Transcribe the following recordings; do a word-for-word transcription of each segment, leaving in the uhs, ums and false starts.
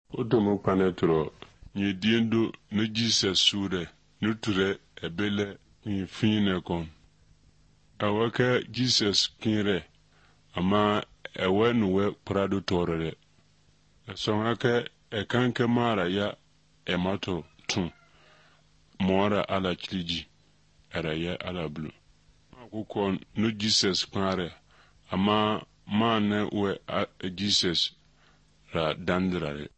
Odomo panetro ni diendo no Jesus sure nuture ebele ni fine kon. Awaka Jesus kinre ama ewe nuwe prado torere. Sonaka ekanke mara ya emato tun. Mora ala kliji era ya ala blu. Akukon no Jesus kware ama mane we a, Jesus ra dandrare.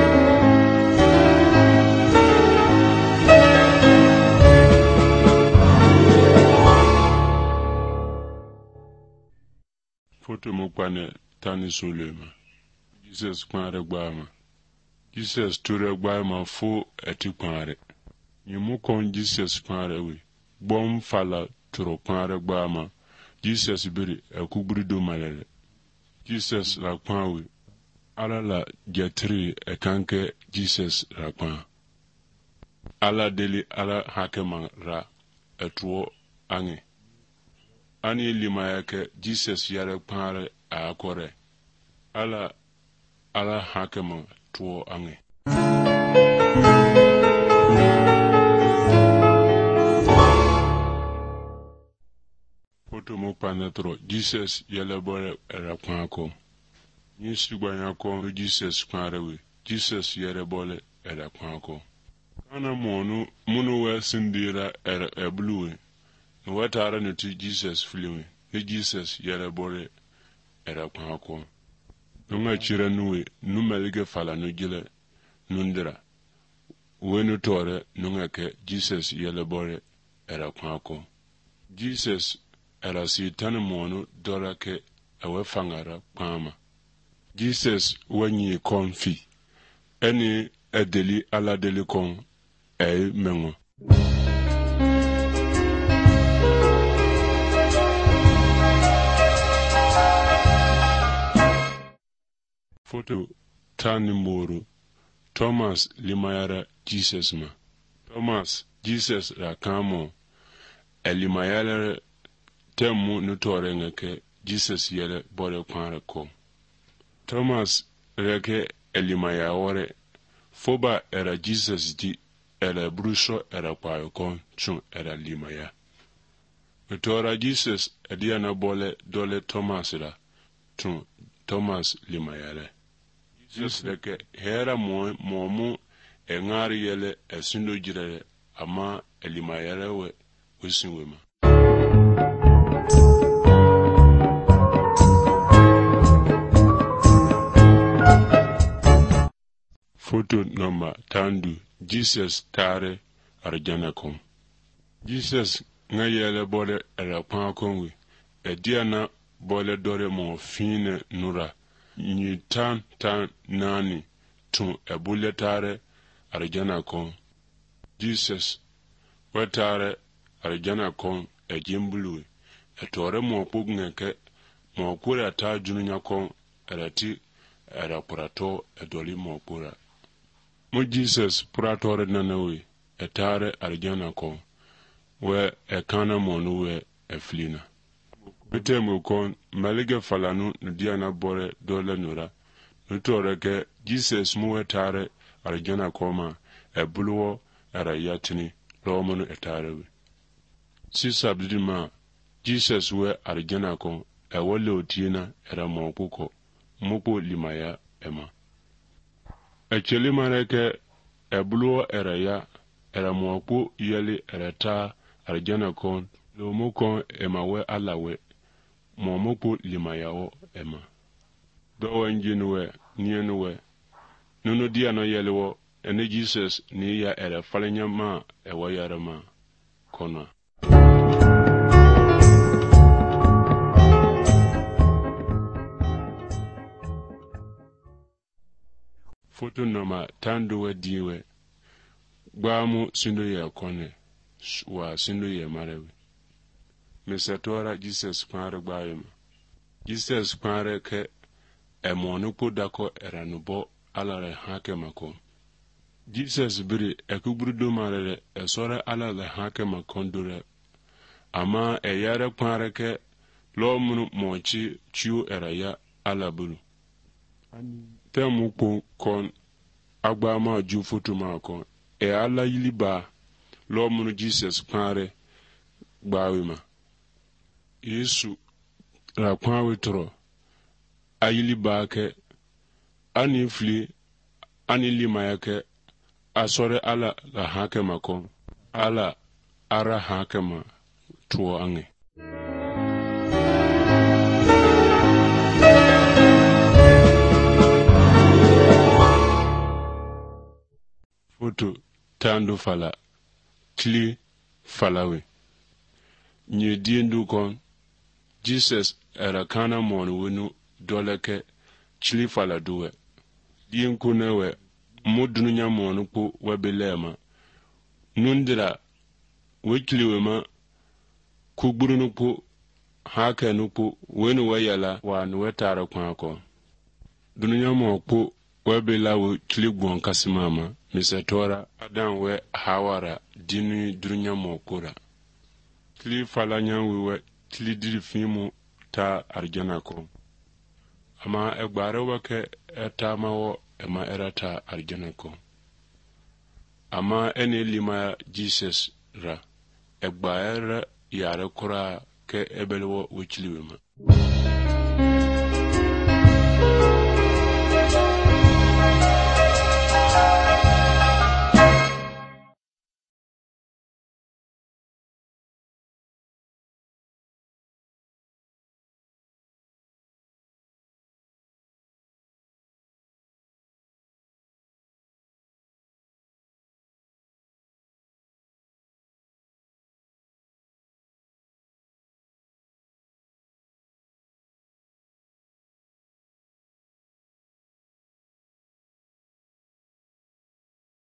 Foto mukwane tani sulema. Jesus kware gbama. Jesus ture gbama fo eti kware. Yimu kon Jesus kware we. Bom fala turo kware gbama. Jesus biri ekubri do malele. Jesus la kwawe. Ala la jetri ekanke Jesus la kwa. Ala deli ala hakema ra etuo ange. Ani lima yake Jesus yare pare a akore. Ala ala hakema tuo ange. Foto mo panetro Jesus yale bore era panko. Ni sugba ko Jesus kwarewe. Jesus yare bole era panko. Kana monu munu we sindira era ebluwe. No watara no ti Jesus filiwe. Ni Jesus yare bore era panko. Nunga chira nuwe numelige fala no gile nundira. Wenu tore nunga ke Jesus yale bore era panko. Jesus era sitani monu dora ke ewe fangara pama. Jesus wanyi konfi. Eni edeli ala deli kon e mengo. Foto tani moro. Thomas limayara Jesus ma. Thomas Jesus la kamo. E limayara temu nutore ngeke Jesus yele bore kware ko. Thomas reke elimaya wore. Foba era Jesus di era brusho era kwayo kon chun era limaya. Nutora Jesus ediana bole dole Thomas la chun Thomas limaya le. Jesus reke hera mo momu engari yele esindo jirele ama elimaya le we usinwema. Foto number tandu Jesus tare arjana kom. Jesus nga yele bole era pan konwe. Ediana bole dore mo fine nura. Ni tan tan nani tun ebule tare arjana kom. Jesus wetare arjana kom e jimbulu. Etore mo pugneke mo kura ta jununya kom erati era kurato edoli mo kura. Mo Jesus pratore nanawe etare arjana ko we ekana monu we eflina. Bete mo kon malige falanu ndiana bore dole nura. Nutore ke Jesus mu etare arjana koma ebuluwo era yatini lomonu etare we. Sisa bidima Jesus we arjana ko ewole otina era mokuko muko limaya ema. Echeli mareke ebluo era ya era mwaku yeli ereta arjana kon lomu kon emawe alawe mwamuku limayao ema. Dowa njinwe nienwe nunu dia no yeliwo ene Jesus ni ya era falenya ma ewa yarama kona. Foto nama tanduwe diwe. Gbamu sindo ye kone. Wa sindo ye marewe. Mesatora Jesus kware gbayema. Jesus kware ke emonu podako eranubo alare hake mako. Jesus biri ekubru do marere esore alare hake makondure. Ama eyare kware ke lo munu mochi chiu eraya alabulu. Temu kon agba ma ju foto ma kon e ala yili ba lo munu Jesus pare gbawe ma Yesu la kwawe tro ayili ba ke ani fli ani lima yake asore ala la hake makon ala ara hake ma tuo ange foto tandu fala tli falawe nye diendu kon Jesus era kana mon wonu doleke tli fala duwe dien kunewe modunu nya mon ko webelema nundira wekliwe ma kugburu ko haka nuko wenu wayala wa nuwetara kwa ko dununya mo ko webela wo tligbon kasimama misetora adan we hawara dinu dununya mo kora tli falanya we tli diri fimu ta arjana ko ama egbare wake etama wo ema erata arjana ko ama ene lima Jesus ra egbaere yare kura ke ebelwo wichliwema